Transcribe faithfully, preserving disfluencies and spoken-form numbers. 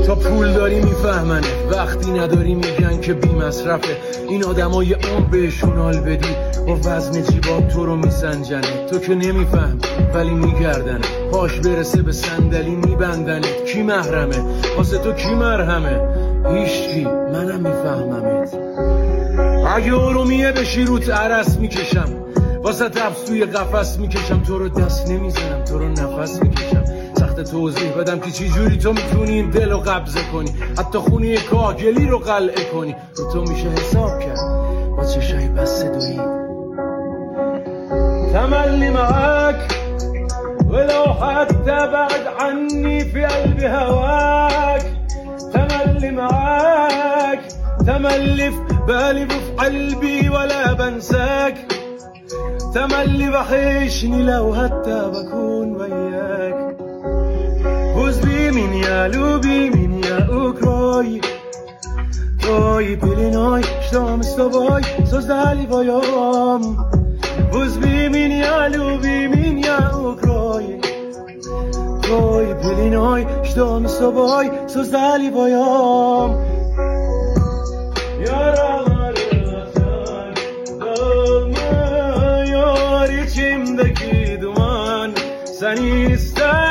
تا پول داری میفهمنه، وقتی نداری میگن که بی مصرفه. این آدمای عمر بهشون حال بدی با وزن جیبات تو رو میسنجنه. تو که نمیفهم ولی میگردنه، پاش برسه به صندلی میبندنه. کی محرمه واسه تو، کی مرهمه؟ هیچکی، منم میفهممت. اگه ارومیه بشی روت عرس میکشم، واسه تبس توی قفس میکشم. تو رو دست نمیزنم، تو رو نفس میکشم. سخت توضیح بدم که چی جوری تو میتونی این دل رو قبضه کنی، حتی خونی کاگلی رو قلعه کنی. رو تو میشه حساب کرد با چشای بسته دویی. تملي معاك ولو حتى بعد عني في قلبي هواك. تملي معاك تملي في بالي وفي قلبي ولا بنساك. تملي بحشني لو حتى بكون وياك. Vos vi min ja lubi, min ja ukroj. Tvoj pilinoj, što mi s toboj so zdali vojom. Vos vi min ja lubi, min ja ukroj. Tvoj pilinoj, što mi s toboj so zdali vojom. Yaraları açar dolma, yar içimdeki duman. Seni ister